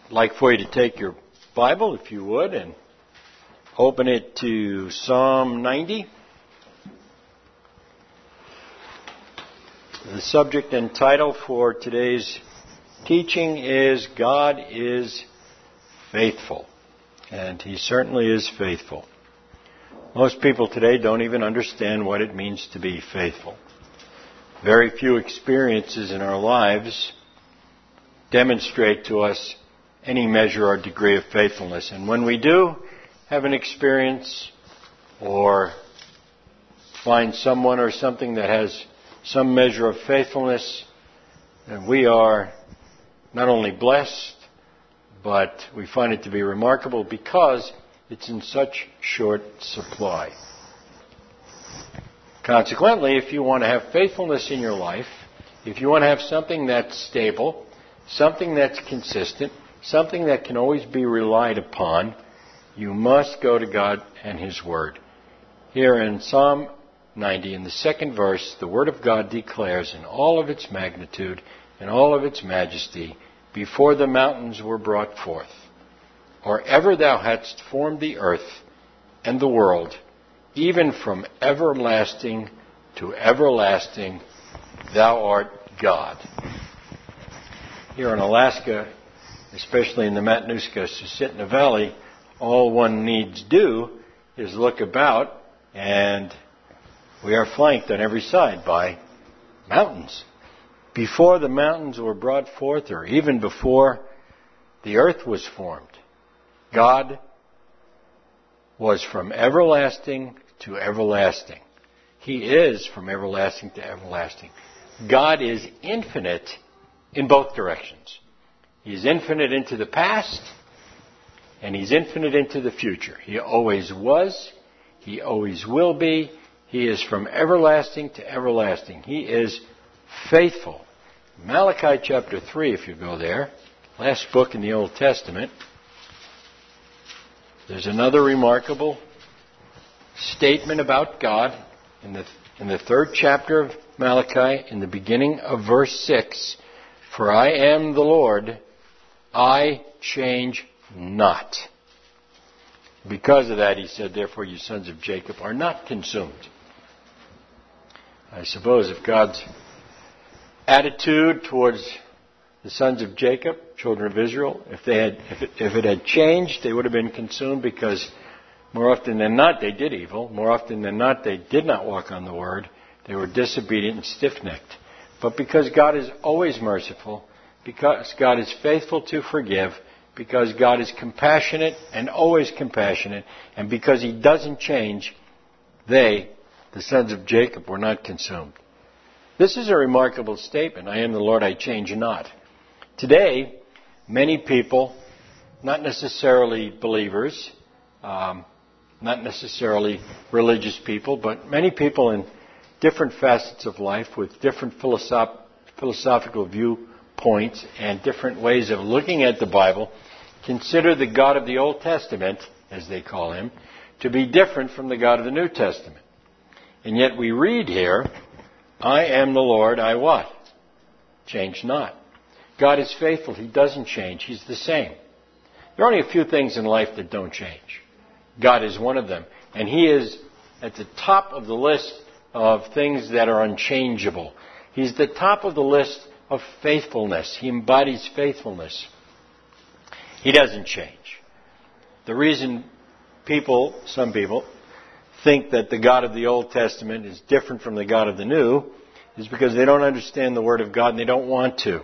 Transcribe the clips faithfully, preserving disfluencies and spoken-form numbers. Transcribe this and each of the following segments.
I'd like for you to take your Bible, if you would, and open it to Psalm ninety. The subject and title for today's teaching is God is faithful. And He certainly is faithful. Most people today don't even understand what it means to be faithful. Very few experiences in our lives demonstrate to us any measure or degree of faithfulness. And when we do have an experience or find someone or something that has some measure of faithfulness, then we are not only blessed, but we find it to be remarkable because it's in such short supply. Consequently, if you want to have faithfulness in your life, if you want to have something that's stable, something that's consistent, something that can always be relied upon, you must go to God and His Word. Here in Psalm ninety, in the second verse, the Word of God declares in all of its magnitude and all of its majesty, before the mountains were brought forth, or ever thou hadst formed the earth and the world, even from everlasting to everlasting, thou art God. Here in Alaska, especially in the Matanuska Susitna Valley, all one needs do is look about, and we are flanked on every side by mountains. Before the mountains were brought forth, or even before the earth was formed, God was from everlasting to everlasting. He is from everlasting to everlasting. God is infinite in both directions. He's infinite into the past, and He's infinite into the future. He always was. He always will be. He is from everlasting to everlasting. He is faithful. Malachi chapter three, if you go there, last book in the Old Testament, there's another remarkable statement about God in the in the third chapter of Malachi, in the beginning of verse six. For I am the Lord, I change not. Because of that, He said, therefore you sons of Jacob are not consumed. I suppose if God's attitude towards the sons of Jacob, children of Israel, if they had, if it, if it had changed, they would have been consumed, because more often than not they did evil. More often than not they did not walk on the Word. They were disobedient and stiff-necked. But because God is always merciful, because God is faithful to forgive, because God is compassionate and always compassionate, and because He doesn't change, they, the sons of Jacob, were not consumed. This is a remarkable statement. I am the Lord, I change not. Today, many people, not necessarily believers, um, not necessarily religious people, but many people in different facets of life with different philosoph- philosophical viewpoints and different ways of looking at the Bible, consider the God of the Old Testament, as they call Him, to be different from the God of the New Testament. And yet we read here, I am the Lord, I what? Change not. God is faithful. He doesn't change. He's the same. There are only a few things in life that don't change. God is one of them. And He is at the top of the list of things that are unchangeable. He's the top of the list of faithfulness. He embodies faithfulness. He doesn't change. The reason people, some people, think that the God of the Old Testament is different from the God of the New is because they don't understand the Word of God and they don't want to.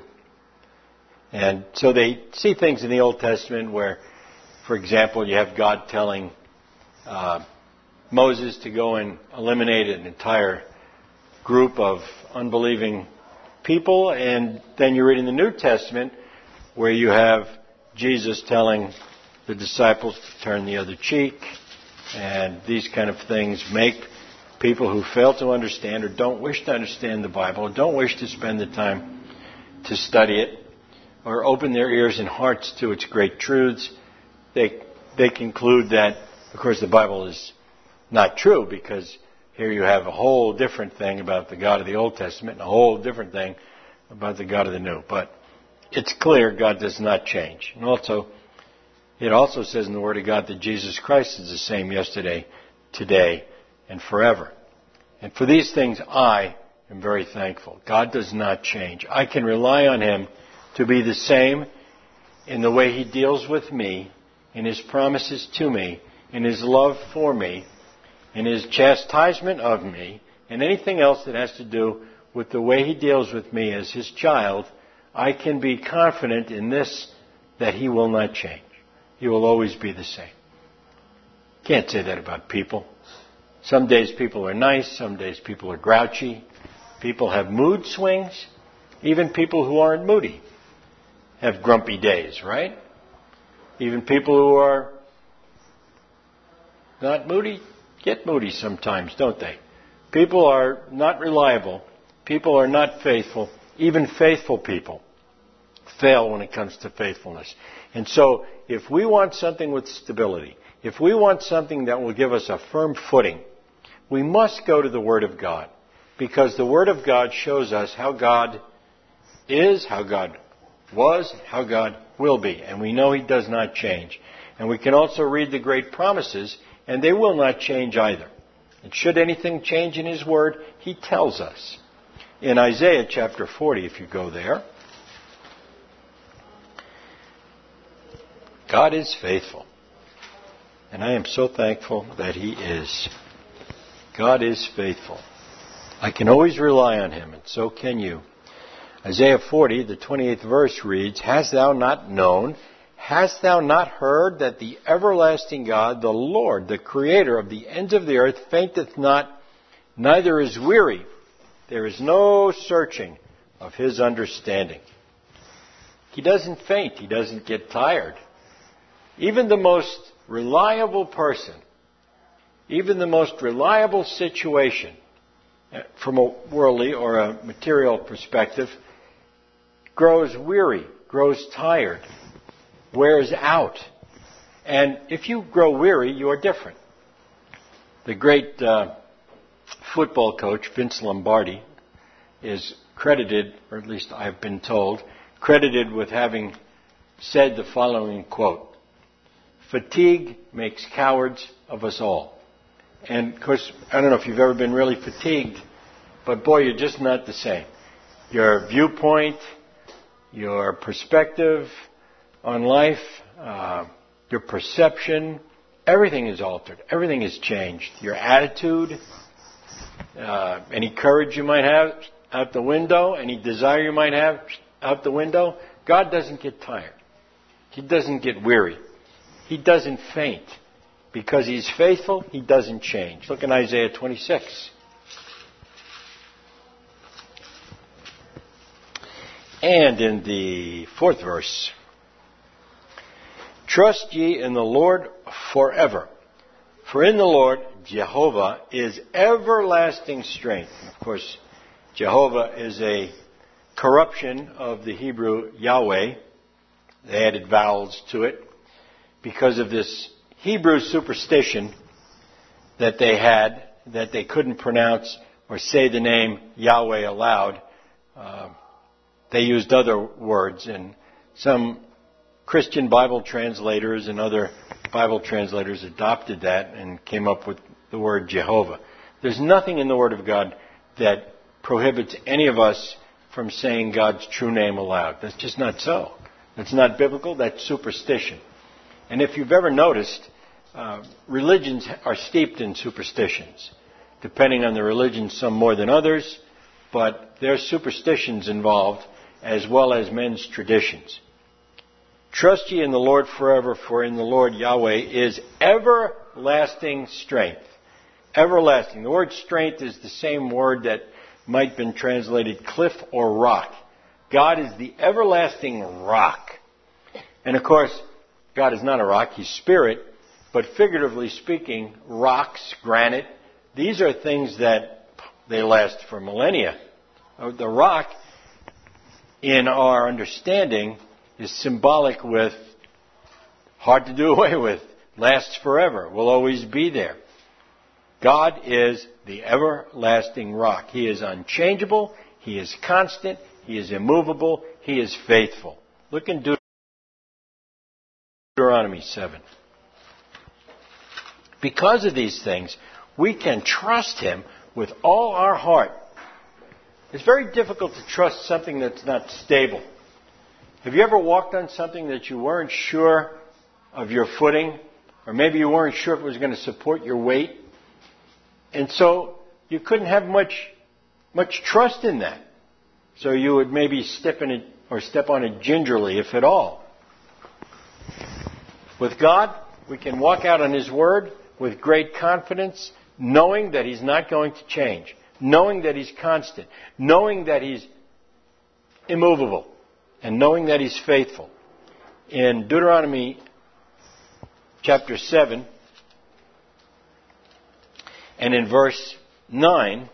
And so they see things in the Old Testament where, for example, you have God telling uh, Moses to go and eliminate an entire group of unbelieving people, and then you read in the New Testament where you have Jesus telling the disciples to turn the other cheek, and these kind of things make people who fail to understand or don't wish to understand the Bible, or don't wish to spend the time to study it, or open their ears and hearts to its great truths, they they conclude that, of course, the Bible is not true, because here you have a whole different thing about the God of the Old Testament and a whole different thing about the God of the New. But it's clear God does not change. And also, it also says in the Word of God that Jesus Christ is the same yesterday, today, and forever. And for these things, I am very thankful. God does not change. I can rely on Him to be the same in the way He deals with me, in His promises to me, in His love for me, in His chastisement of me, and anything else that has to do with the way He deals with me as His child. I can be confident in this, that He will not change. He will always be the same. Can't say that about people. Some days people are nice, some days people are grouchy. People have mood swings. Even people who aren't moody have grumpy days, right? Even people who are not moody get moody sometimes, don't they? People are not reliable. People are not faithful. Even faithful people fail when it comes to faithfulness. And so, if we want something with stability, if we want something that will give us a firm footing, we must go to the Word of God. Because the Word of God shows us how God is, how God was, how God will be. And we know He does not change. And we can also read the great promises, and they will not change either. And should anything change in His Word, He tells us. In Isaiah chapter forty, if you go there, God is faithful. And I am so thankful that He is. God is faithful. I can always rely on Him, and so can you. Isaiah forty, the twenty-eighth verse reads, Hast thou not known, hast thou not heard that the everlasting God, the Lord, the Creator of the ends of the earth, fainteth not, neither is weary. There is no searching of His understanding. He doesn't faint. He doesn't get tired. Even the most reliable person, even the most reliable situation, from a worldly or a material perspective, grows weary, grows tired, wears out. And if you grow weary, you are different. The great uh, football coach, Vince Lombardi, is credited, or at least I've been told, credited with having said the following quote, Fatigue makes cowards of us all. And, of course, I don't know if you've ever been really fatigued, but, boy, you're just not the same. Your viewpoint, your perspective on life, uh, your perception, everything is altered. Everything is changed. Your attitude, uh, any courage you might have, out the window. Any desire you might have, out the window. God doesn't get tired. He doesn't get weary. He doesn't faint. Because He's faithful, He doesn't change. Look in Isaiah twenty-six. And in the fourth verse, Trust ye in the Lord forever. For in the Lord, Jehovah, is everlasting strength. Of course, Jehovah is a corruption of the Hebrew Yahweh. They added vowels to it because of this Hebrew superstition that they had, that they couldn't pronounce or say the name Yahweh aloud. Uh, they used other words, and some Christian Bible translators and other Bible translators adopted that and came up with the word Jehovah. There's nothing in the Word of God that prohibits any of us from saying God's true name aloud. That's just not so. That's not biblical. That's superstition. And if you've ever noticed, uh, religions are steeped in superstitions. Depending on the religion, some more than others, but there's superstitions involved as well as men's traditions. Trust ye in the Lord forever, for in the Lord Yahweh is everlasting strength. Everlasting. The word strength is the same word that might have been translated cliff or rock. God is the everlasting rock. And of course, God is not a rock, He's spirit. But figuratively speaking, rocks, granite, these are things that they last for millennia. The rock, in our understanding, is symbolic with hard to do away with, lasts forever, will always be there. God is the everlasting rock. He is unchangeable. He is constant. He is immovable. He is faithful. Look in Deuteronomy seven. Because of these things, we can trust Him with all our heart. It's very difficult to trust something that's not stable. Have you ever walked on something that you weren't sure of your footing? Or maybe you weren't sure if it was going to support your weight? And so you couldn't have much much trust in that. So you would maybe step in it or step on it gingerly, if at all. With God, we can walk out on His Word with great confidence, knowing that He's not going to change, knowing that He's constant, knowing that He's immovable, and knowing that He's faithful. In Deuteronomy chapter seven, and in verse nine,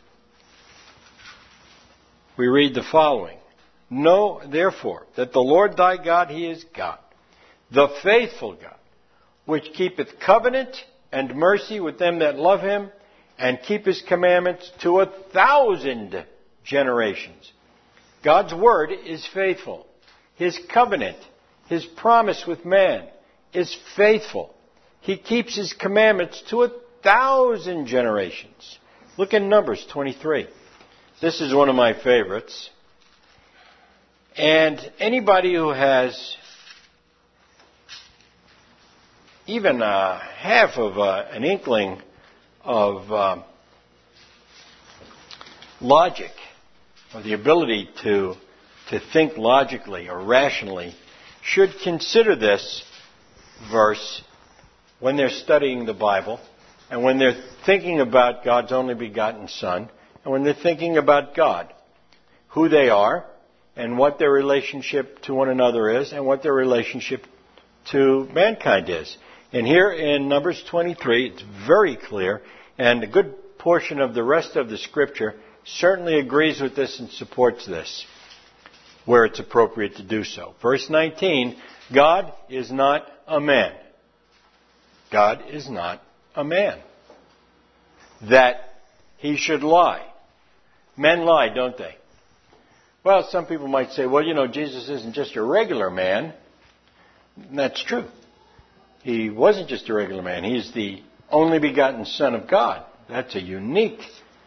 we read the following. Know, therefore, that the Lord thy God, He is God, the faithful God, which keepeth covenant and mercy with them that love Him, and keep His commandments to a thousand generations. God's word is faithful. His covenant, His promise with man, is faithful. He keeps His commandments to a thousand generations. Look in Numbers twenty-three. This is one of my favorites. And anybody who has even uh, half of uh, an inkling of uh, logic, or the ability to to think logically or rationally, should consider this verse when they're studying the Bible, and when they're thinking about God's only begotten Son, and when they're thinking about God, who they are, and what their relationship to one another is, and what their relationship to mankind is. And here in Numbers twenty-three, it's very clear, and a good portion of the rest of the Scripture certainly agrees with this and supports this, where it's appropriate to do so. Verse nineteen, God is not a man. God is not a man, that He should lie. Men lie, don't they? Well, some people might say, well, you know, Jesus isn't just a regular man. And that's true. He wasn't just a regular man. He's the only begotten Son of God. That's a unique,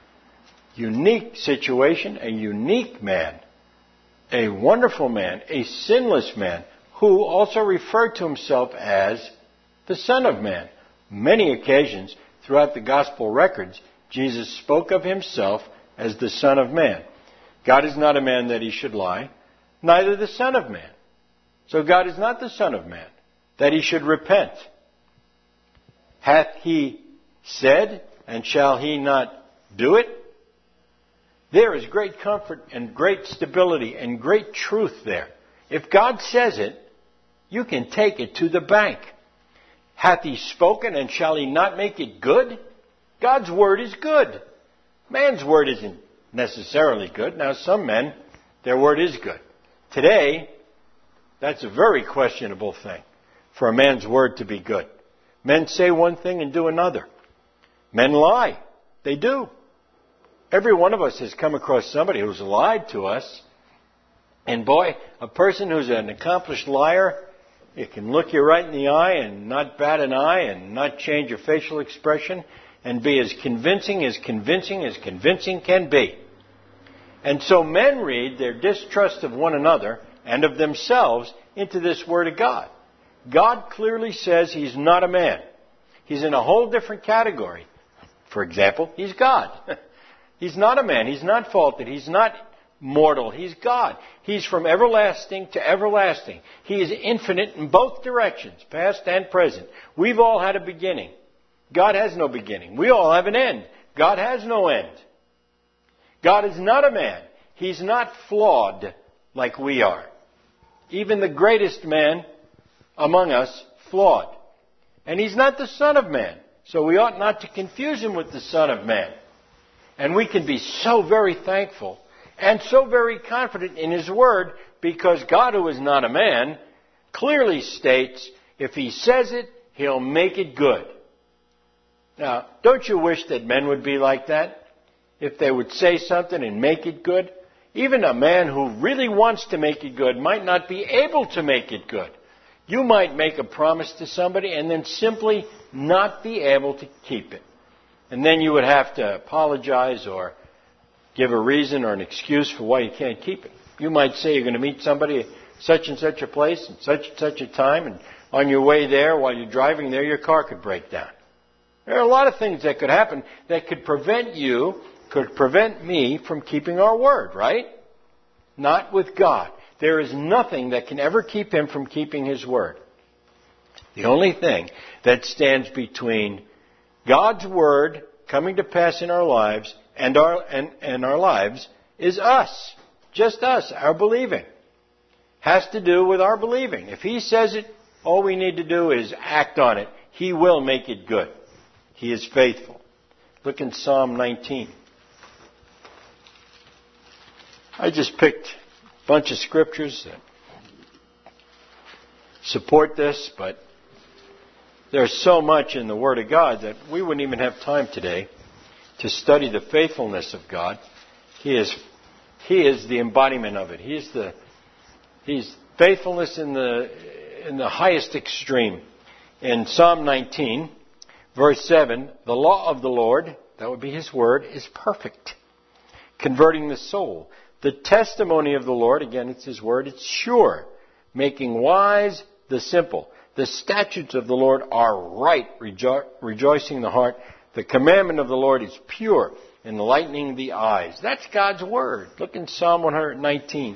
unique situation, a unique man, a wonderful man, a sinless man, who also referred to Himself as the Son of Man. Many occasions throughout the Gospel records, Jesus spoke of Himself as the Son of Man. God is not a man that He should lie, neither the Son of Man. So God is not the Son of Man, that He should repent. Hath He said, and shall He not do it? There is great comfort and great stability and great truth there. If God says it, you can take it to the bank. Hath He spoken, and shall He not make it good? God's word is good. Man's word isn't necessarily good. Now, some men, their word is good. Today, that's a very questionable thing for a man's word to be good. Men say one thing and do another. Men lie. They do. Every one of us has come across somebody who's lied to us. And boy, a person who's an accomplished liar, it can look you right in the eye and not bat an eye and not change your facial expression and be as convincing as convincing as convincing can be. And so men read their distrust of one another and of themselves into this Word of God. God clearly says He's not a man. He's in a whole different category. For example, He's God. He's not a man. He's not faulted. He's not mortal. He's God. He's from everlasting to everlasting. He is infinite in both directions, past and present. We've all had a beginning. God has no beginning. We all have an end. God has no end. God is not a man. He's not flawed like we are. Even the greatest man among us, flawed. And He's not the Son of Man. So we ought not to confuse Him with the Son of Man. And we can be so very thankful and so very confident in His Word, because God, who is not a man, clearly states, if He says it, He'll make it good. Now, don't you wish that men would be like that? If they would say something and make it good? Even a man who really wants to make it good might not be able to make it good. You might make a promise to somebody and then simply not be able to keep it. And then you would have to apologize or give a reason or an excuse for why you can't keep it. You might say you're going to meet somebody at such and such a place and such and such a time, and on your way there, while you're driving there, your car could break down. There are a lot of things that could happen that could prevent you, could prevent me from keeping our word, right? Not with God. There is nothing that can ever keep Him from keeping His word. The only thing that stands between God's word coming to pass in our lives and our and, and our lives is us. Just us, our believing. Has to do with our believing. If He says it, all we need to do is act on it. He will make it good. He is faithful. Look in Psalm nineteen. I just picked a bunch of scriptures that support this, but there's so much in the Word of God that we wouldn't even have time today to study the faithfulness of God. He is, He is the embodiment of it. He is the He's faithfulness in the in the highest extreme. In Psalm nineteen, verse seven, the law of the Lord, that would be His word, is perfect, converting the soul. The testimony of the Lord, again, it's His word, it's sure, making wise the simple. The statutes of the Lord are right, rejo- rejoicing the heart. The commandment of the Lord is pure, enlightening the eyes. That's God's word. Look in Psalm one nineteen.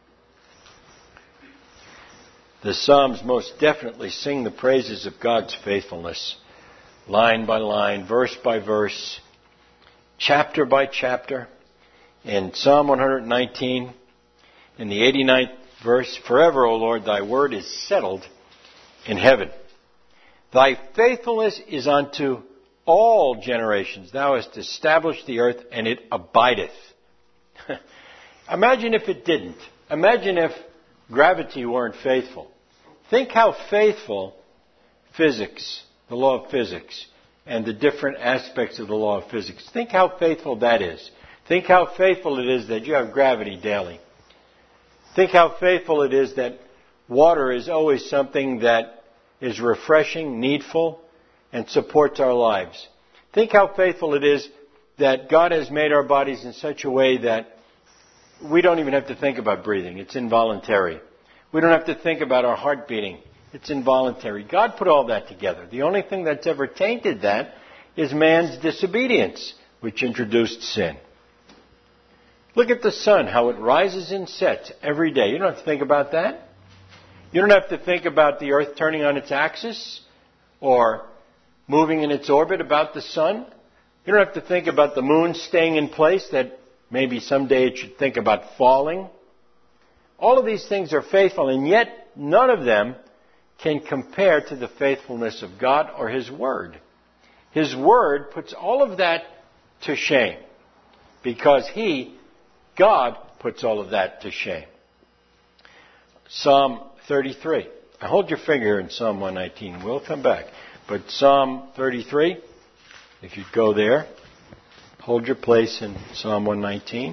The Psalms most definitely sing the praises of God's faithfulness, line by line, verse by verse, chapter by chapter. In Psalm one nineteen, in the eighty-ninth verse, forever, O Lord, thy word is settled in heaven. Thy faithfulness is unto all generations. Thou hast established the earth, and it abideth. Imagine if it didn't. Imagine if gravity weren't faithful. Think how faithful physics, the law of physics, and the different aspects of the law of physics. Think how faithful that is. Think how faithful it is that you have gravity daily. Think how faithful it is that water is always something that is refreshing, needful, and supports our lives. Think how faithful it is that God has made our bodies in such a way that we don't even have to think about breathing. It's involuntary. We don't have to think about our heart beating. It's involuntary. God put all that together. The only thing that's ever tainted that is man's disobedience, which introduced sin. Look at the sun, how it rises and sets every day. You don't have to think about that. You don't have to think about the earth turning on its axis or moving in its orbit about the sun. You don't have to think about the moon staying in place, that maybe someday it should think about falling. All of these things are faithful, and yet none of them can compare to the faithfulness of God or His Word. His Word puts all of that to shame, because He, God, puts all of that to shame. Psalm thirty-three. I hold your finger here in Psalm one nineteen. We'll come back. But Psalm thirty-three, if you'd go there, hold your place in Psalm one nineteen.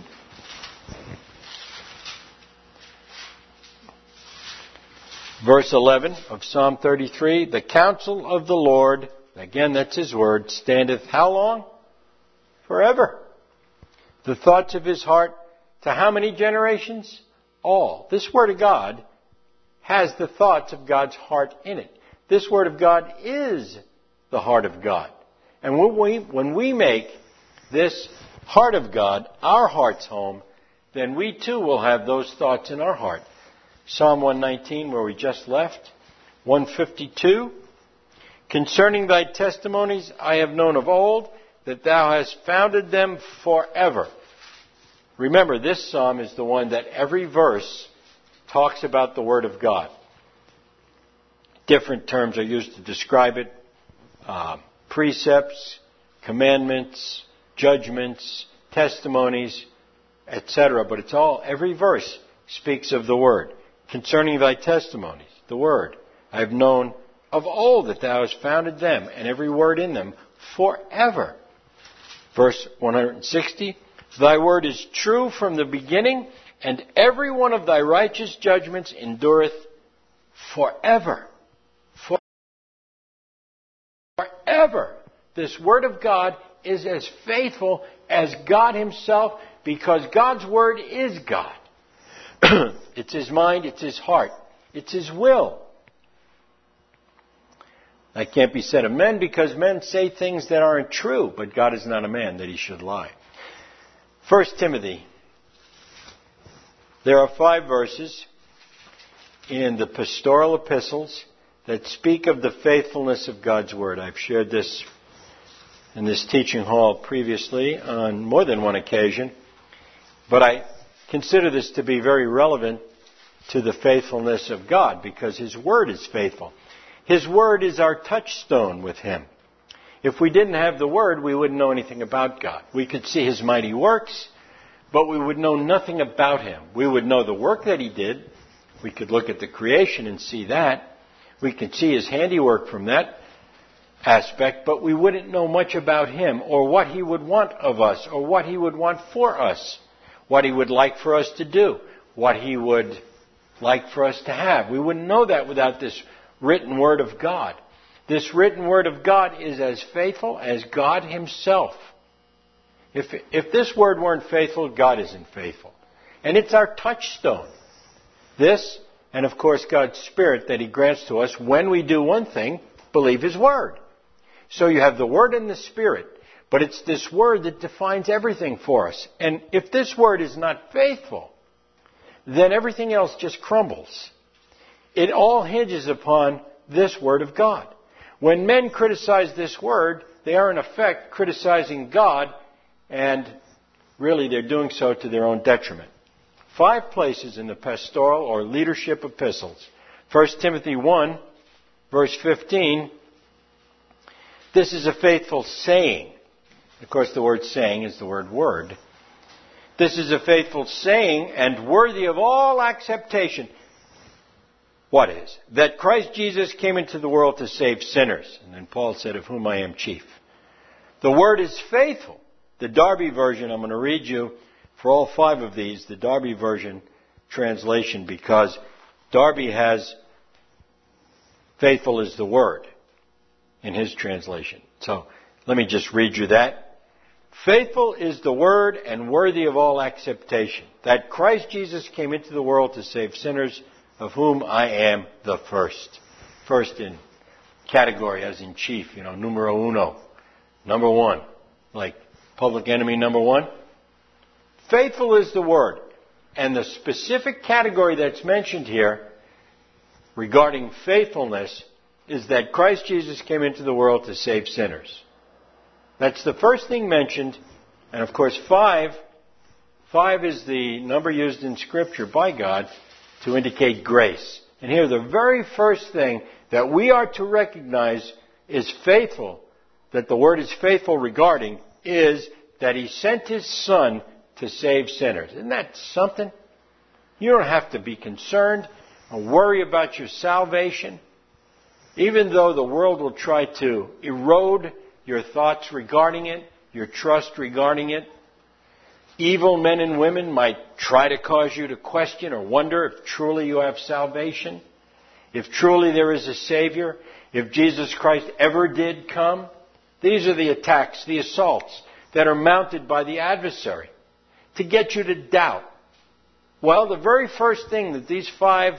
Verse eleven of Psalm thirty-three, the counsel of the Lord, again that's His word, standeth how long? Forever. The thoughts of His heart to how many generations? All. This word of God has the thoughts of God's heart in it. This word of God is the heart of God. And when we, when we make this heart of God our heart's home, then we too will have those thoughts in our heart. Psalm one nineteen, where we just left. one fifty-two. Concerning thy testimonies I have known of old, that thou hast founded them forever. Remember, this psalm is the one that every verse talks about the Word of God. Different terms are used to describe it. Uh, precepts, commandments, judgments, testimonies, et cetera. But it's all, every verse speaks of the Word. Concerning thy testimonies, the Word, I have known of old that thou hast founded them, and every word in them, forever. Verse one sixty, Thy word is true from the beginning, and every one of thy righteous judgments endureth forever. Forever. This word of God is as faithful as God himself, because God's word is God. It's his mind, it's his heart, it's his will. That can't be said of men, because men say things that aren't true, but God is not a man that he should lie. First Timothy. There are five verses in the pastoral epistles that speak of the faithfulness of God's word. I've shared this in this teaching hall previously on more than one occasion, but I consider this to be very relevant to the faithfulness of God, because his word is faithful. His word is our touchstone with him. If we didn't have the word, we wouldn't know anything about God. We could see his mighty works, but we would know nothing about him. We would know the work that he did. We could look at the creation and see that. We could see his handiwork from that aspect, but we wouldn't know much about him, or what he would want of us, or what he would want for us, what he would like for us to do, what he would like for us to have. We wouldn't know that without this written word of God. This written word of God is as faithful as God himself. If, if this word weren't faithful, God isn't faithful. And it's our touchstone. This, and of course God's Spirit that he grants to us when we do one thing, believe his word. So you have the word and the Spirit, but it's this word that defines everything for us. And if this word is not faithful, then everything else just crumbles. It all hinges upon this word of God. When men criticize this word, they are in effect criticizing God, and really they're doing so to their own detriment. Five places in the pastoral or leadership epistles. First Timothy one, verse fifteen. This is a faithful saying. Of course, the word saying is the word word. This is a faithful saying and worthy of all acceptation. What is? That Christ Jesus came into the world to save sinners. And then Paul said, of whom I am chief. The word is faithful. The Darby version, I'm going to read you for all five of these, the Darby version translation, because Darby has faithful is the word in his translation. So let me just read you that. Faithful is the word and worthy of all acceptation, that Christ Jesus came into the world to save sinners, of whom I am the first. First in category, as in chief, you know, numero uno, number one, like public enemy number one. Faithful is the word. And the specific category that's mentioned here regarding faithfulness is that Christ Jesus came into the world to save sinners. That's the first thing mentioned. And of course, five, five is the number used in Scripture by God to indicate grace. And here, the very first thing that we are to recognize is faithful, that the word is faithful regarding, is that he sent his Son to save sinners. Isn't that something? You don't have to be concerned or worry about your salvation, even though the world will try to erode your thoughts regarding it, your trust regarding it. Evil men and women might try to cause you to question or wonder if truly you have salvation, if truly there is a Savior, if Jesus Christ ever did come. These are the attacks, the assaults that are mounted by the adversary to get you to doubt. Well, the very first thing that these five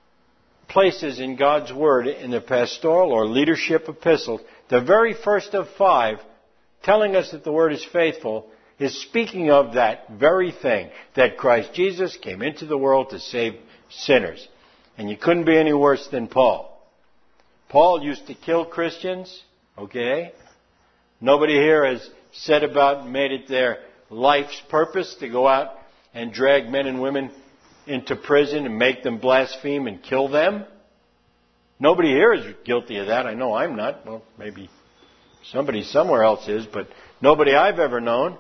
places in God's Word in the pastoral or leadership epistles, the very first of five, telling us that the Word is faithful, is speaking of that very thing, that Christ Jesus came into the world to save sinners. And you couldn't be any worse than Paul. Paul used to kill Christians, okay? Nobody here has said about and made it their life's purpose to go out and drag men and women into prison and make them blaspheme and kill them. Nobody here is guilty of that. I know I'm not. Well, maybe somebody somewhere else is, but nobody I've ever known.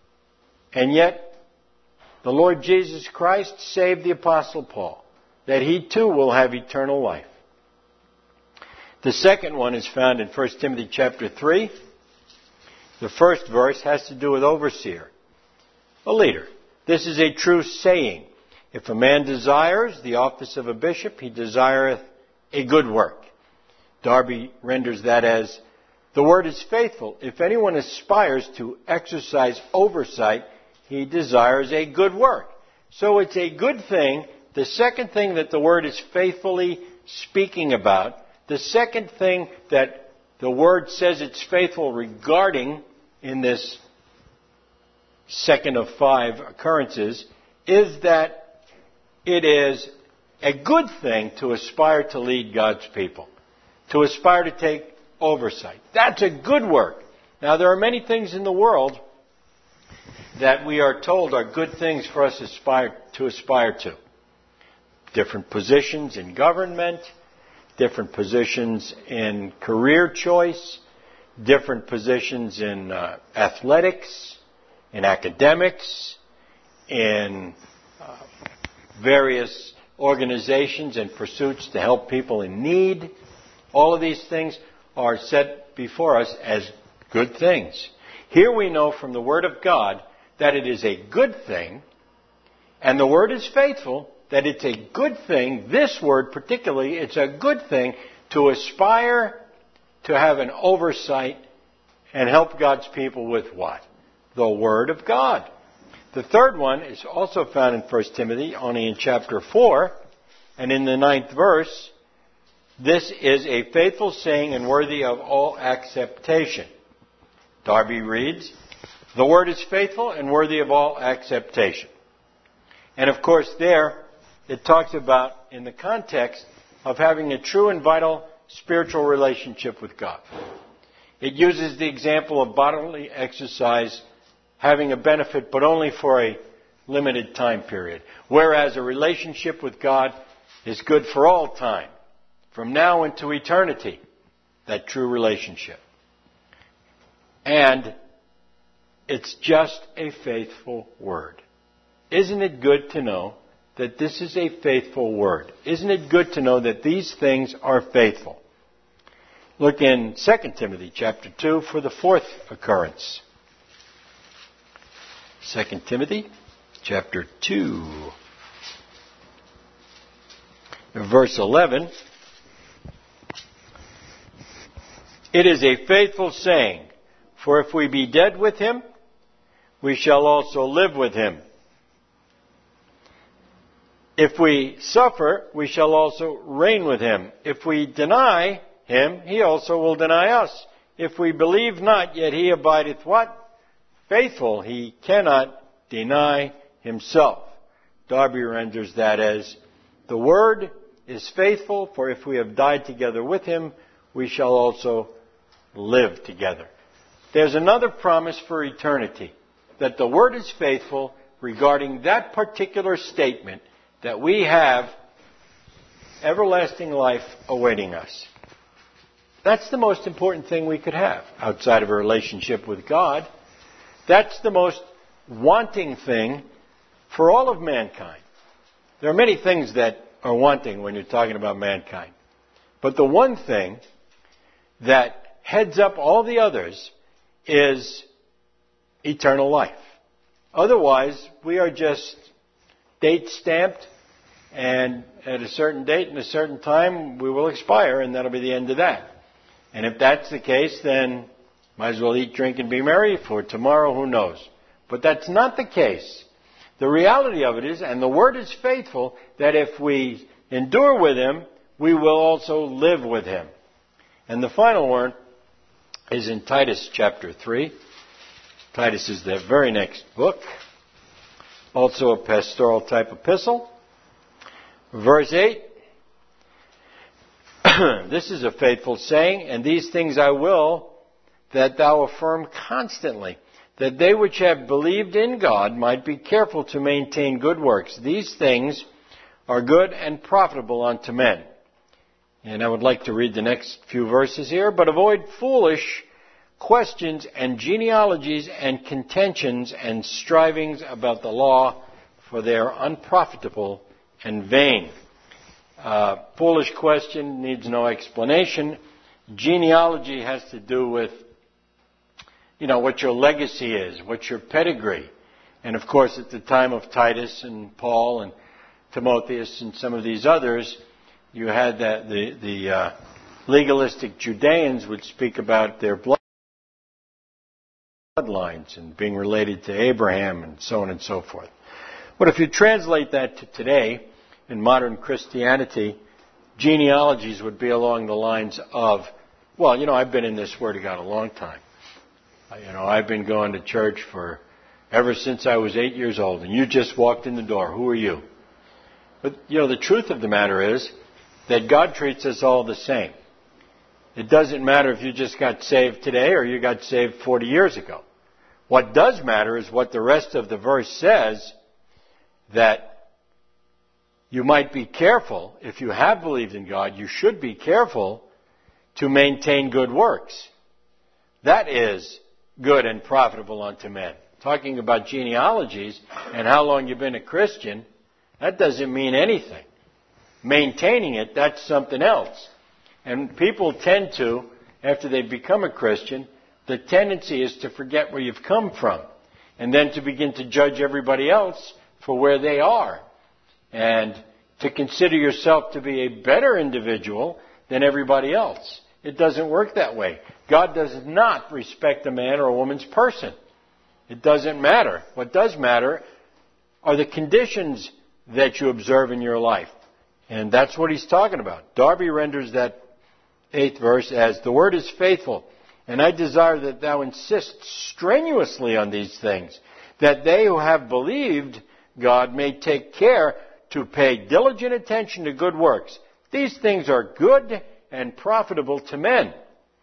And yet, the Lord Jesus Christ saved the Apostle Paul, that he too will have eternal life. The second one is found in First Timothy chapter three. The first verse has to do with overseer. a leader. This is a true saying. If a man desires the office of a bishop, he desireth a good work. Darby renders that as, the word is faithful. If anyone aspires to exercise oversight, he desires a good work. So it's a good thing. The second thing that the word is faithfully speaking about, the second thing that the word says it's faithful regarding in this second of five occurrences, is that it is a good thing to aspire to lead God's people, to aspire to take oversight. That's a good work. Now, there are many things in the world that we are told are good things for us aspire, to aspire to. Different positions in government, different positions in career choice, different positions in uh, athletics, in academics, in uh, various organizations and pursuits to help people in need. All of these things are set before us as good things. Here we know from the Word of God that it is a good thing, and the Word is faithful, that it's a good thing, this word particularly, it's a good thing to aspire to have an oversight and help God's people with what? The Word of God. The third one is also found in First Timothy, only in chapter four, and in the ninth verse. This is a faithful saying and worthy of all acceptation. Darby reads, the word is faithful and worthy of all acceptation. And of course there, it talks about, in the context of having a true and vital spiritual relationship with God. It uses the example of bodily exercise having a benefit, but only for a limited time period. Whereas a relationship with God is good for all time, from now into eternity, that true relationship. And it's just a faithful word. Isn't it good to know that this is a faithful word? Isn't it good to know that these things are faithful? Look in Second Timothy chapter two for the fourth occurrence. Second Timothy chapter two, verse eleven. It is a faithful saying, for if we be dead with him, we shall also live with him. If we suffer, we shall also reign with him. If we deny him, he also will deny us. If we believe not, yet he abideth what? Faithful. He cannot deny himself. Darby renders that as, the word is faithful, for if we have died together with him, we shall also live together. There's another promise for eternity, that the word is faithful regarding that particular statement, that we have everlasting life awaiting us. That's the most important thing we could have outside of a relationship with God. That's the most wanting thing for all of mankind. There are many things that are wanting when you're talking about mankind. But the one thing that heads up all the others is eternal life. Otherwise, we are just date stamped, and at a certain date and a certain time, we will expire, and that'll be the end of that. And if that's the case, then might as well eat, drink, and be merry, for tomorrow, who knows? But that's not the case. The reality of it is, and the word is faithful, that if we endure with him, we will also live with him. And the final word is in Titus chapter three. Titus is the very next book. Also a pastoral type epistle. Verse eight. This is a faithful saying, and these things I will that thou affirm constantly, that they which have believed in God might be careful to maintain good works. These things are good and profitable unto men. And I would like to read the next few verses here. But avoid foolish questions and genealogies and contentions and strivings about the law, for they are unprofitable and vain. Uh, foolish question needs no explanation. Genealogy has to do with, you know, what your legacy is, what your pedigree. And of course, at the time of Titus and Paul and Timotheus and some of these others, you had that the, the uh, legalistic Judeans would speak about their bloodlines and being related to Abraham and so on and so forth. But if you translate that to today, in modern Christianity, genealogies would be along the lines of, well, you know, I've been in this Word of God a long time. You know, I've been going to church for ever since I was eight years old, and you just walked in the door. Who are you? But, you know, the truth of the matter is that God treats us all the same. It doesn't matter if you just got saved today or you got saved forty years ago. What does matter is what the rest of the verse says, that you might be careful, if you have believed in God, you should be careful to maintain good works. That is good and profitable unto men. Talking about genealogies and how long you've been a Christian, that doesn't mean anything. Maintaining it, that's something else. And people tend to, after they become a Christian, the tendency is to forget where you've come from. And then to begin to judge everybody else for where they are. And to consider yourself to be a better individual than everybody else. It doesn't work that way. God does not respect a man or a woman's person. It doesn't matter. What does matter are the conditions that you observe in your life. And that's what he's talking about. Darby renders that eighth verse as, the word is faithful, and I desire that thou insist strenuously on these things, that they who have believed God may take care to pay diligent attention to good works. These things are good and profitable to men.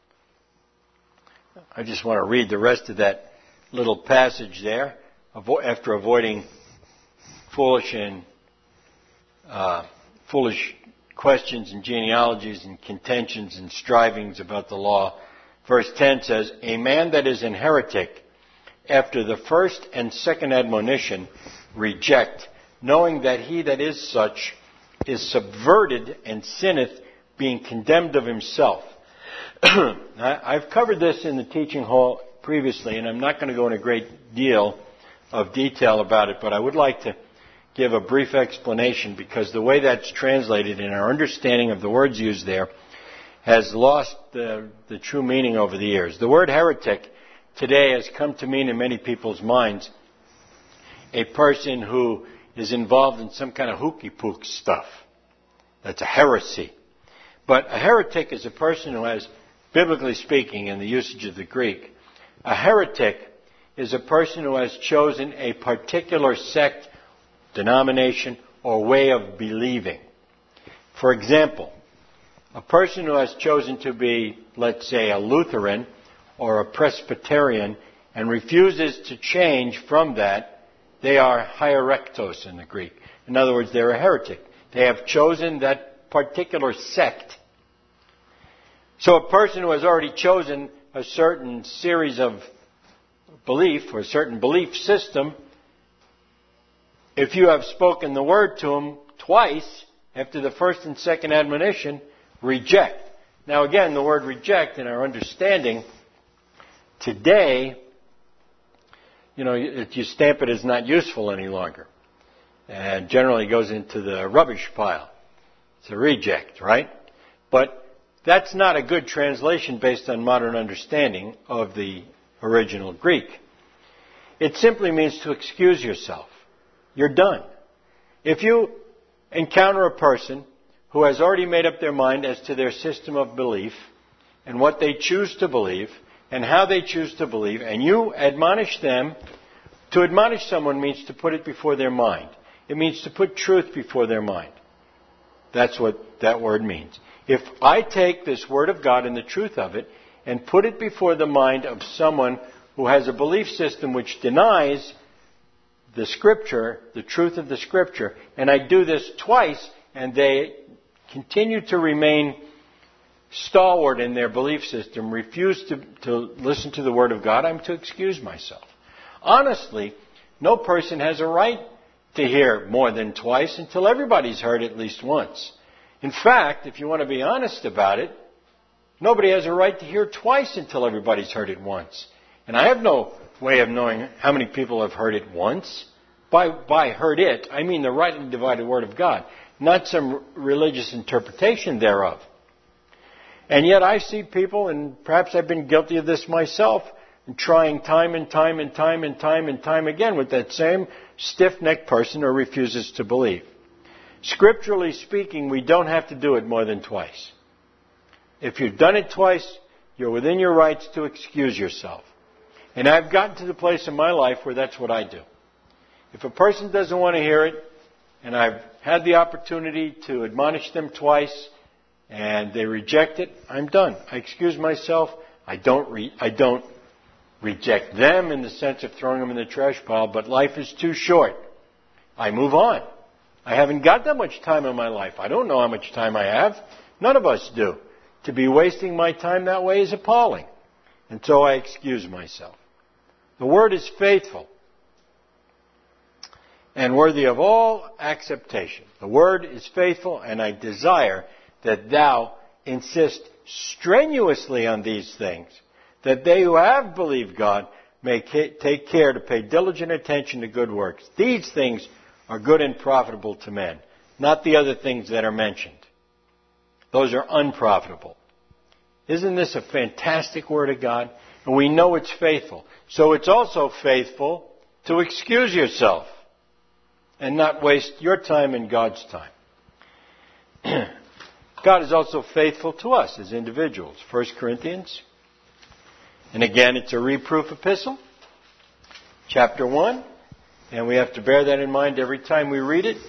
I just want to read the rest of that little passage there, after avoiding foolish and uh, foolish questions and genealogies and contentions and strivings about the law. Verse ten says, a man that is an heretic, after the first and second admonition, reject, knowing that he that is such is subverted and sinneth, being condemned of himself. I've covered this in the teaching hall previously, and I'm not going to go into a great deal of detail about it, but I would like to give a brief explanation, because the way that's translated in our understanding of the words used there has lost the, the true meaning over the years. The word heretic today has come to mean in many people's minds a person who is involved in some kind of hooky-pook stuff. That's a heresy. But a heretic is a person who has, biblically speaking, in the usage of the Greek, a heretic is a person who has chosen a particular sect, denomination, or way of believing. For example, a person who has chosen to be, let's say, a Lutheran or a Presbyterian and refuses to change from that, they are hierektos in the Greek. In other words, they're a heretic. They have chosen that particular sect. So a person who has already chosen a certain series of belief or a certain belief system, if you have spoken the word to him twice after the first and second admonition, reject. Now again, the word reject in our understanding today, you know, you stamp it as not useful any longer. And generally goes into the rubbish pile. It's a reject, right? But that's not a good translation based on modern understanding of the original Greek. It simply means to excuse yourself. You're done. If you encounter a person who has already made up their mind as to their system of belief and what they choose to believe and how they choose to believe, and you admonish them, to admonish someone means to put it before their mind. It means to put truth before their mind. That's what that word means. If I take this word of God and the truth of it and put it before the mind of someone who has a belief system which denies the Scripture, the truth of the Scripture, and I do this twice and they continue to remain stalwart in their belief system, refuse to, to listen to the Word of God, I'm to excuse myself. Honestly, no person has a right to hear more than twice until everybody's heard at least once. In fact, if you want to be honest about it, nobody has a right to hear twice until everybody's heard it once. And I have no way of knowing how many people have heard it once. By, by heard it, I mean the rightly divided Word of God, not some religious interpretation thereof. And yet I see people, and perhaps I've been guilty of this myself, trying time and time and time and time and time again with that same stiff-necked person who refuses to believe. Scripturally speaking, we don't have to do it more than twice. If you've done it twice, you're within your rights to excuse yourself. And I've gotten to the place in my life where that's what I do. If a person doesn't want to hear it, and I've had the opportunity to admonish them twice, and they reject it, I'm done. I excuse myself. I don't re- I don't reject them in the sense of throwing them in the trash pile, but life is too short. I move on. I haven't got that much time in my life. I don't know how much time I have. None of us do. To be wasting my time that way is appalling. And so I excuse myself. The Word is faithful and worthy of all acceptation. The Word is faithful, and I desire that thou insist strenuously on these things, that they who have believed God may ca- take care to pay diligent attention to good works. These things are good and profitable to men, not the other things that are mentioned. Those are unprofitable. Isn't this a fantastic Word of God? And we know it's faithful. So it's also faithful to excuse yourself and not waste your time and God's time. God is also faithful to us as individuals. First Corinthians. And again, it's a reproof epistle. Chapter one. And we have to bear that in mind every time we read it.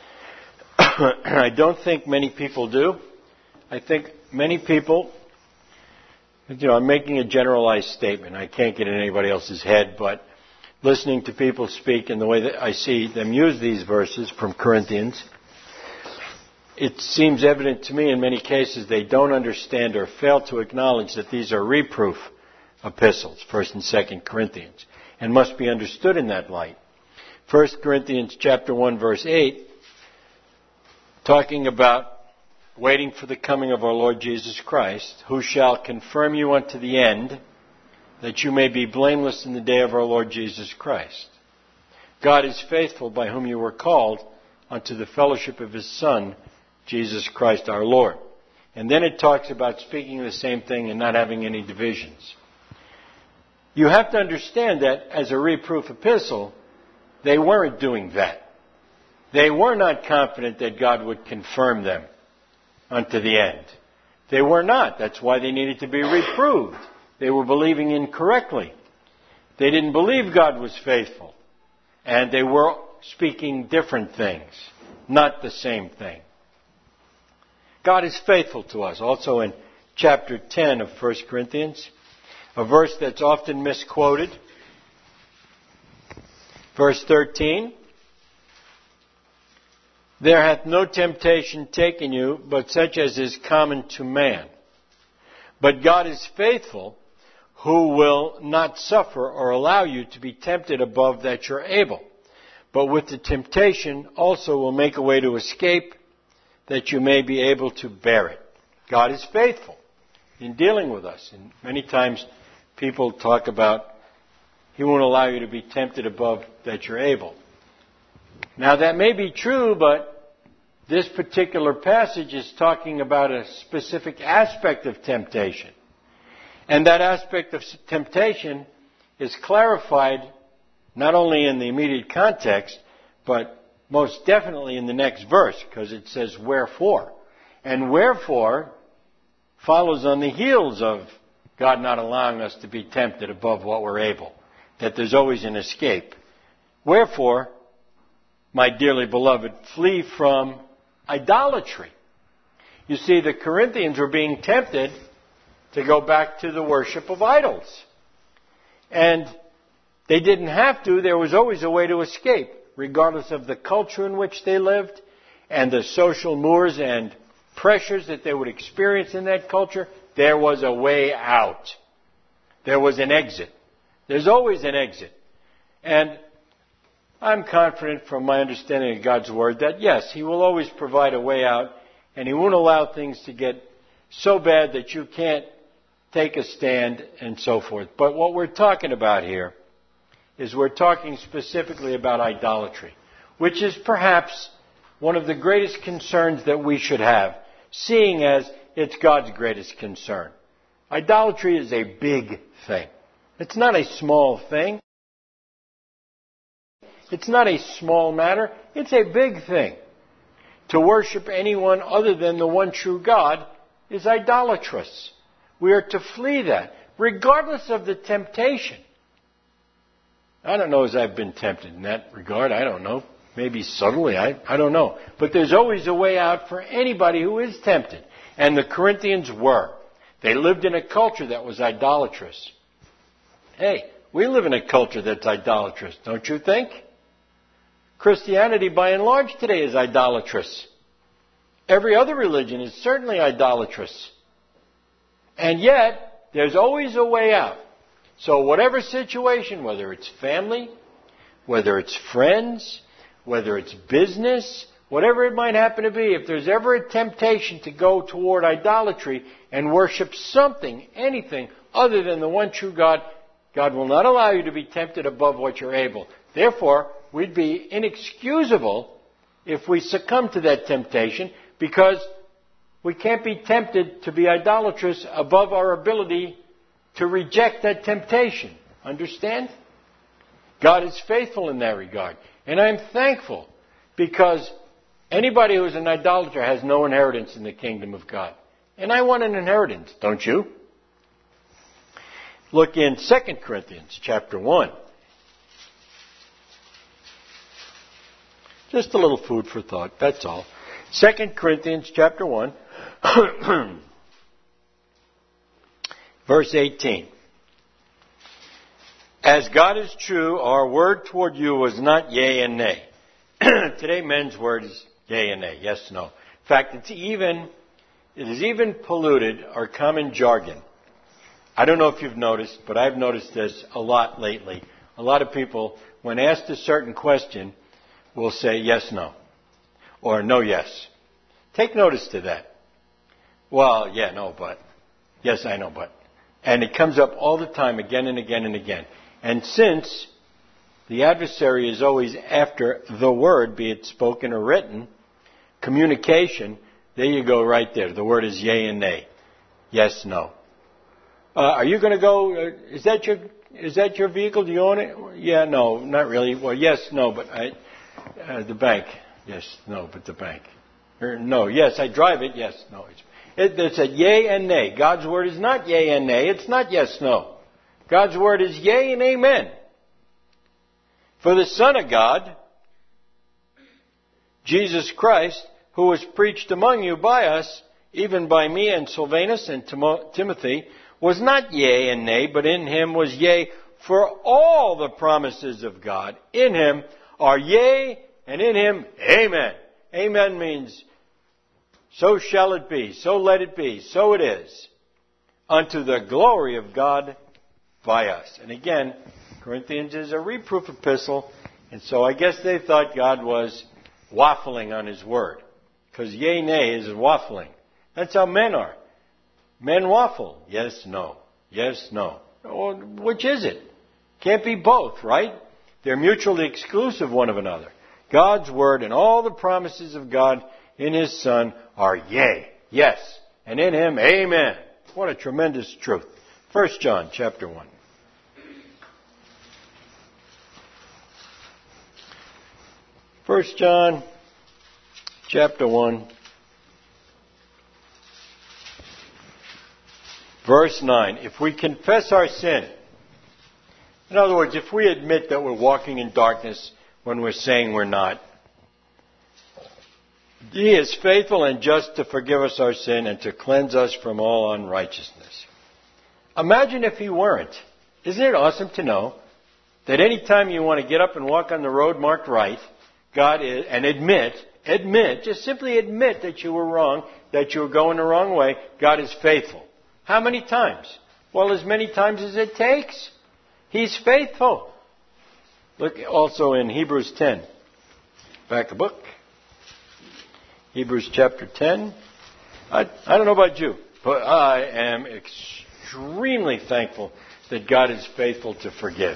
I don't think many people do. I think many people, you know, I'm making a generalized statement. I can't get in anybody else's head, but listening to people speak and the way that I see them use these verses from Corinthians, it seems evident to me in many cases they don't understand or fail to acknowledge that these are reproof epistles, First and Second Corinthians, and must be understood in that light. First Corinthians chapter one, verse eight, talking about waiting for the coming of our Lord Jesus Christ, who shall confirm you unto the end, that you may be blameless in the day of our Lord Jesus Christ. God is faithful, by whom you were called unto the fellowship of His Son, Jesus Christ our Lord. And then it talks about speaking the same thing and not having any divisions. You have to understand that as a reproof epistle, they weren't doing that. They were not confident that God would confirm them unto the end. They were not. That's why they needed to be reproved. They were believing incorrectly. They didn't believe God was faithful. And they were speaking different things, not the same thing. God is faithful to us. Also in chapter ten of First Corinthians, a verse that's often misquoted. Verse thirteen, there hath no temptation taken you, but such as is common to man. But God is faithful, who will not suffer or allow you to be tempted above that you're able. But with the temptation also will make a way to escape, that you may be able to bear it. God is faithful in dealing with us. And many times people talk about He won't allow you to be tempted above that you're able. Now that may be true, but this particular passage is talking about a specific aspect of temptation. And that aspect of temptation is clarified not only in the immediate context, but most definitely in the next verse, because it says, wherefore. And wherefore follows on the heels of God not allowing us to be tempted above what we're able, that there's always an escape. Wherefore, my dearly beloved, flee from idolatry. You see, the Corinthians were being tempted to go back to the worship of idols. And they didn't have to. There was always a way to escape, regardless of the culture in which they lived and the social mores and pressures that they would experience in that culture. There was a way out. There was an exit. There's always an exit. And I'm confident from my understanding of God's Word that, yes, He will always provide a way out, and He won't allow things to get so bad that you can't take a stand and so forth. But what we're talking about here is we're talking specifically about idolatry, which is perhaps one of the greatest concerns that we should have, seeing as it's God's greatest concern. Idolatry is a big thing. It's not a small thing. It's not a small matter. It's a big thing. To worship anyone other than the one true God is idolatrous. We are to flee that, regardless of the temptation. I don't know as I've been tempted in that regard. I don't know. Maybe subtly. I, I don't know. But there's always a way out for anybody who is tempted. And the Corinthians were. They lived in a culture that was idolatrous. Hey, we live in a culture that's idolatrous, don't you think? Christianity, by and large, today is idolatrous. Every other religion is certainly idolatrous. And yet, there's always a way out. So whatever situation, whether it's family, whether it's friends, whether it's business, whatever it might happen to be, if there's ever a temptation to go toward idolatry and worship something, anything, other than the one true God, God will not allow you to be tempted above what you're able. Therefore, we'd be inexcusable if we succumb to that temptation, because we can't be tempted to be idolatrous above our ability to reject that temptation. Understand? God is faithful in that regard. And I'm thankful, because anybody who's an idolater has no inheritance in the kingdom of God. And I want an inheritance, don't you? Look in Second Corinthians chapter one. Just a little food for thought, that's all. Second Corinthians chapter one, verse eighteen. As God is true, our word toward you was not yea and nay. Today men's word is yea and nay, yes, no. In fact, it's even, it is even polluted our common jargon. I don't know if you've noticed, but I've noticed this a lot lately. A lot of people, when asked a certain question, will say yes, no, or no, yes. Take notice to that. Well, yeah, no, but. Yes, I know, but. And it comes up all the time, again and again and again. And since the adversary is always after the word, be it spoken or written, communication, there you go right there. The word is yea and nay. Yes, no. Uh, are you going to go, uh, is that your, is that your vehicle? Do you own it? Yeah, no, not really. Well, yes, no, but I, uh, the bank. Yes, no, but the bank. Or, no, yes, I drive it. Yes, no. It's, it, it's a yea and nay. God's word is not yea and nay. It's not yes, no. God's word is yea and amen. For the Son of God, Jesus Christ, who was preached among you by us, even by me and Silvanus and Timo- Timothy, was not yea and nay, but in him was yea, for all the promises of God in him are yea, and in him amen. Amen means so shall it be, so let it be, so it is, unto the glory of God by us. And again, Corinthians is a reproof epistle, and so I guess they thought God was waffling on his word, because yea, nay is waffling. That's how men are. Men waffle. Yes, no. Yes, no. Well, which is it? Can't be both, right? They're mutually exclusive one of another. God's word and all the promises of God in his Son are yea, yes, and in him, amen. What a tremendous truth. First John chapter one. First John chapter one. Verse nine, if we confess our sin, in other words, if we admit that we're walking in darkness when we're saying we're not, he is faithful and just to forgive us our sin and to cleanse us from all unrighteousness. Imagine if he weren't. Isn't it awesome to know that any time you want to get up and walk on the road marked right, God is, and admit, admit, just simply admit that you were wrong, that you were going the wrong way, God is faithful. How many times? Well, as many times as it takes. He's faithful. Look also in Hebrews ten. Back a book. Hebrews chapter ten. I, I don't know about you, but I am extremely thankful that God is faithful to forgive.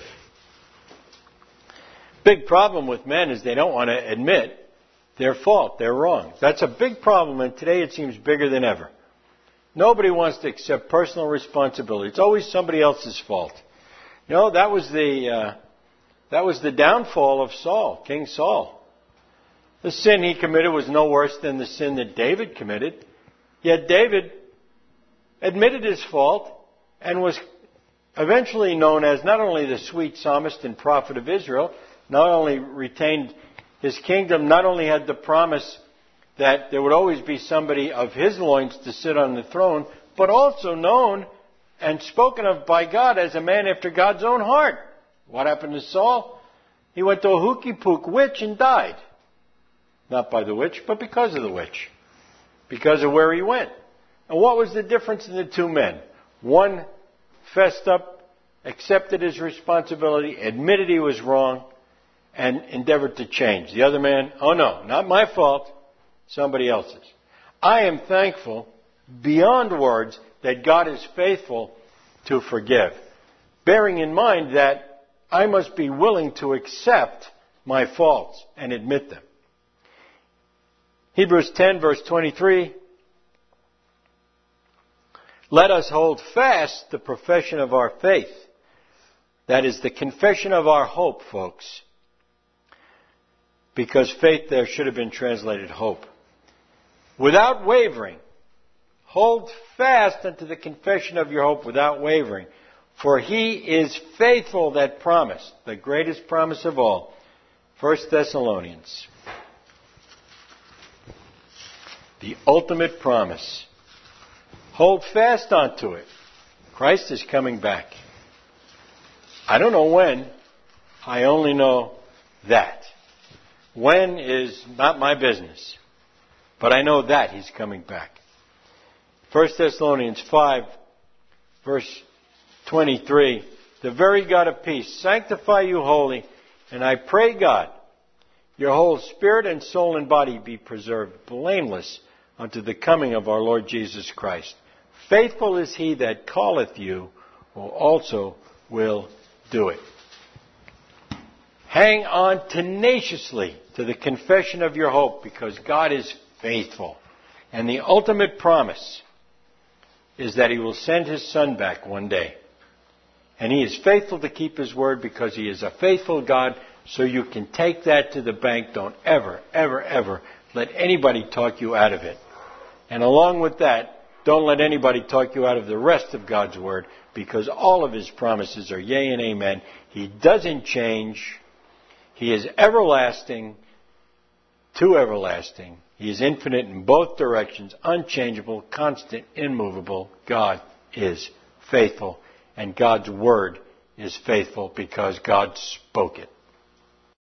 Big problem with men is they don't want to admit their fault, their wrong. That's a big problem, and today it seems bigger than ever. Nobody wants to accept personal responsibility. It's always somebody else's fault. You know, that was the uh, that was the downfall of Saul, King Saul. The sin he committed was no worse than the sin that David committed. Yet David admitted his fault and was eventually known as not only the sweet psalmist and prophet of Israel, not only retained his kingdom, not only had the promise that there would always be somebody of his loins to sit on the throne, but also known and spoken of by God as a man after God's own heart. What happened to Saul? He went to a hooky-pook witch and died. Not by the witch, but because of the witch. Because of where he went. And what was the difference in the two men? One fessed up, accepted his responsibility, admitted he was wrong, and endeavored to change. The other man, oh no, not my fault, somebody else's. I am thankful beyond words that God is faithful to forgive, bearing in mind that I must be willing to accept my faults and admit them. Hebrews ten, verse twenty-three, let us hold fast the profession of our faith. That is the confession of our hope, folks. Because faith there should have been translated hope. Without wavering. Hold fast unto the confession of your hope without wavering. For he is faithful that promised, the greatest promise of all. First Thessalonians. The ultimate promise. Hold fast onto it. Christ is coming back. I don't know when. I only know that. When is not my business. But I know that he's coming back. First Thessalonians five, verse twenty-three. The very God of peace sanctify you wholly, and I pray God, your whole spirit and soul and body be preserved blameless unto the coming of our Lord Jesus Christ. Faithful is he that calleth you, who also will do it. Hang on tenaciously to the confession of your hope, because God is faithful. And the ultimate promise is that he will send his Son back one day. And he is faithful to keep his word because he is a faithful God. So you can take that to the bank. Don't ever, ever, ever let anybody talk you out of it. And along with that, don't let anybody talk you out of the rest of God's word, because all of his promises are yea and amen. He doesn't change. He is everlasting to everlasting. He is infinite in both directions, unchangeable, constant, immovable. God is faithful, and God's word is faithful because God spoke it.